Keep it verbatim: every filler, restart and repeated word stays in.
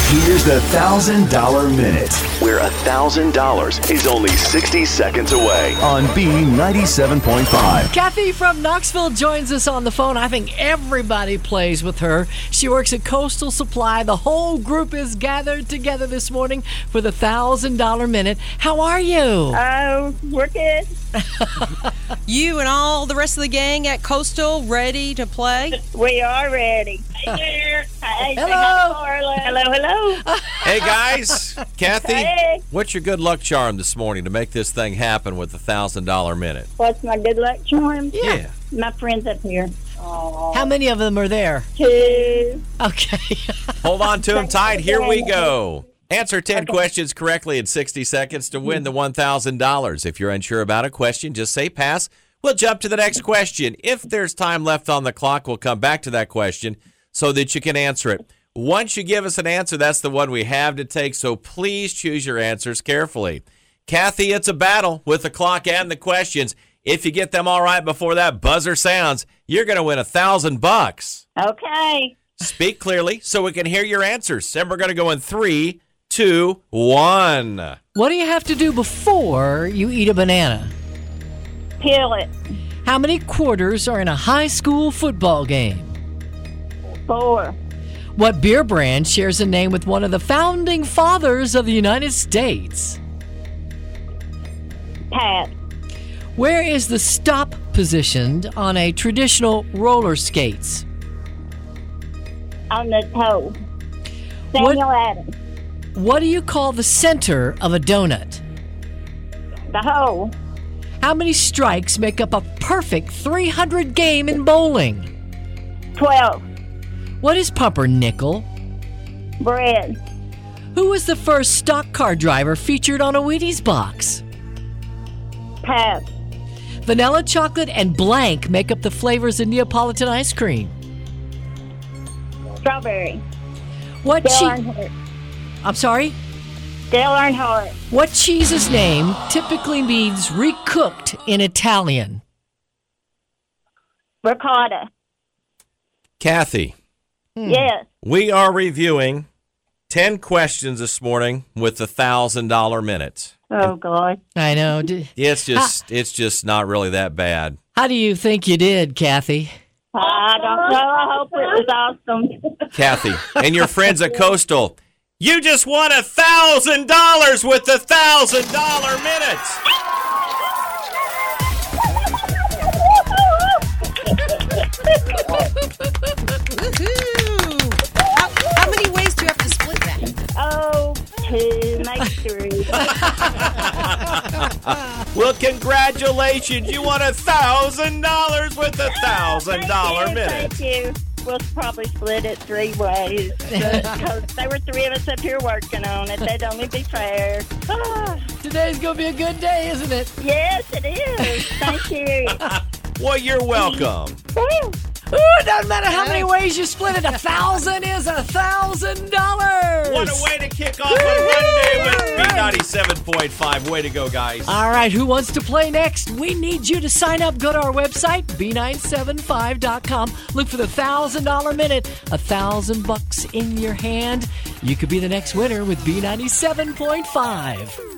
Here's the one thousand dollar Minute. Where one thousand dollars is only sixty seconds away. On B ninety-seven point five. Kathy from Knoxville joins us on the phone. I think everybody plays with her. She works at Coastal Supply. The whole group is gathered together this morning for the one thousand dollar Minute. How are you? Oh, we're good. You and all the rest of the gang at Coastal ready to play? We are ready. Hey there. Hey, say Hello. hi to Carla. Hello, hello. Hey, guys. Kathy, Hey. what's your good luck charm this morning to make this thing happen with the one thousand dollar Minute? What's my good luck charm? Yeah. My friends up here. Oh, How many of them are there? two. Okay. Hold on to them tight. Here we go. Answer ten questions correctly in sixty seconds to win the one thousand dollars. If you're unsure about a question, just say pass. We'll jump to the next question. If there's time left on the clock, we'll come back to that question so that you can answer it. Once you give us an answer, that's the one we have to take, so please choose your answers carefully. Kathy, it's a battle with the clock and the questions. If you get them all right before that buzzer sounds, you're going to win a thousand bucks. Okay. Speak clearly so we can hear your answers. And we're going to go in three, two, one. What do you have to do before you eat a banana? Peel it. How many quarters are in a high school football game? Four. What beer brand shares a name with one of the founding fathers of the United States? Pat. Where is the stop positioned on a traditional roller skates? On the toe. What- Samuel Adams. What do you call the center of a donut? The hole. How many strikes make up a perfect three hundred game in bowling? Twelve. What is pumpernickel? Bread. Who was the first stock car driver featured on a Wheaties box? Pass. Vanilla, chocolate, and blank make up the flavors in Neapolitan ice cream. Strawberry. What Dale cheese? Earnhardt. I'm sorry? Dale Earnhardt. What cheese's name typically means recooked in Italian? Ricotta. Kathy, Yes. we are reviewing ten questions this morning with the one thousand dollar Minute. Oh, God. I know. D- It's just it's just not really that bad. How do you think you did, Kathy? I don't know. I hope it was awesome. Kathy, and your friends at Coastal, you just won one thousand dollars with the one thousand dollar Minute. Woohoo! How, how many ways do you have to split that? Oh, two, maybe three. Well, congratulations. You won one thousand dollars with the one thousand dollar Thank you, Minute. Thank you. We'll probably split it three ways. Because there were three of us up here working on it. That'd only be fair. Ah, Today's going to be a good day, isn't it? yes, it is. Thank you. Well, you're welcome. Woo. Ooh, it doesn't matter how many ways you split it. A thousand is a thousand dollars. What a way to kick off a Monday with B ninety-seven point five. Way to go, guys. All right, who wants to play next? We need you to sign up. Go to our website, B nine seven five dot com. Look for the one thousand dollar Minute. A thousand bucks in your hand. You could be the next winner with B ninety-seven point five.